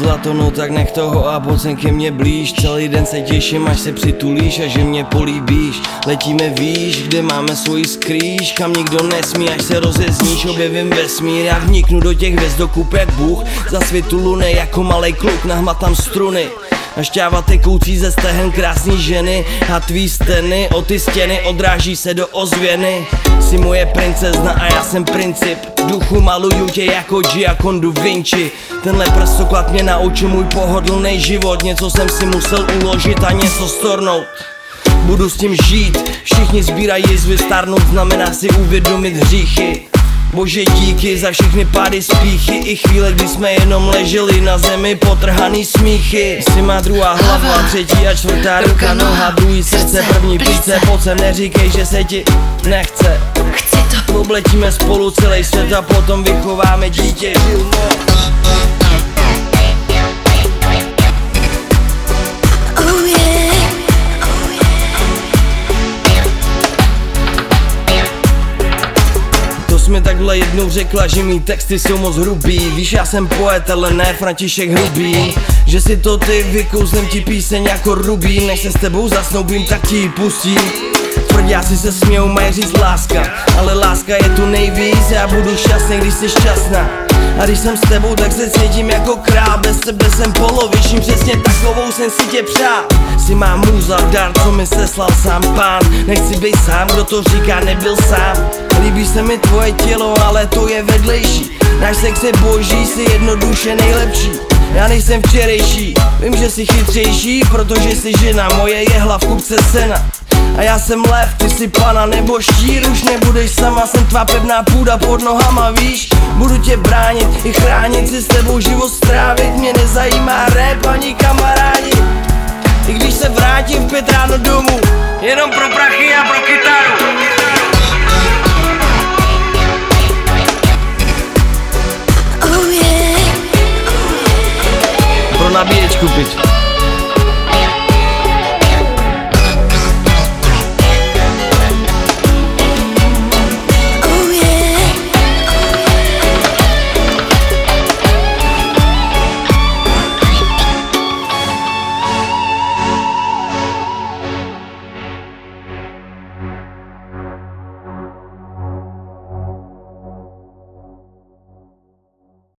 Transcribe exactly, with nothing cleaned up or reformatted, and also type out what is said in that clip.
zlato, no tak nech toho a pojď sem ke mně blíž. Celý den se těším, až se přitulíš a že mě políbíš. Letíme výš, kde máme svoji skrýš, kam nikdo nesmí, až se rozezníš. Objevím vesmír, já vniknu do těch hvězd dokup jak Bůh. Zasvětu luny, jako malej kluk nahmatám struny. A šťáva tekoucí ze stehen krásný ženy a tvý steny o ty stěny odráží se do ozvěny. Jsi moje princezna a já jsem princip. Duchu maluju tě jako Giacondo Vinci. Tenhle prstoklad mě naučil můj pohodlný život. Něco jsem si musel uložit a něco stornout. Budu s tím žít, všichni sbírají jizvy, stárnout znamená si uvědomit hříchy. Bože díky za všechny pády spíchy i chvíle, kdy jsme jenom leželi na zemi potrhaný smíchy. Jsi má druhá hlava, třetí a čtvrtá ruka, noha, druhý srdce, první plíce. Pojď sem, neříkej, že se ti nechce. Chci to. Obletíme spolu celý svět a potom vychováme dítě. Mi takhle jednou řekla, že mý texty jsou moc hrubý. Víš, já jsem poet, ale ne František Hrubý. Že si to ty vykouzlem ti píseň jako Rubí. Než se s tebou zasnoubím, tak ti ji pustím. Tvrďáci se smějou, mají říct láska, ale láska je tu nejvíc. Já budu šťastný, když jsi šťastná. A když jsem s tebou, tak se cítím jako král. Bez tebe jsem poloviční, přesně takovou jsem si tě přál. Jsi má můza, dar, co mi seslal sám pán. Nechci být sám, kdo to říká, nebyl sám. Líbí se mi tvoje tělo, ale to je vedlejší. Náš sex je boží, jsi jednoduše nejlepší. Já nejsem včerejší, vím, že jsi chytřejší, protože jsi žena, moje jehla v kupce sena. A já jsem lev, ty jsi pana nebo štír, už nebudeš sama, jsem tvá pevná půda pod nohama, víš. Budu tě bránit i chránit, si s tebou život strávit, mě nezajímá rap ani kamarádi. I když se vrátím v pět ráno domů, jenom pro prachy a pro kytaru. Pro nabíječku, pič.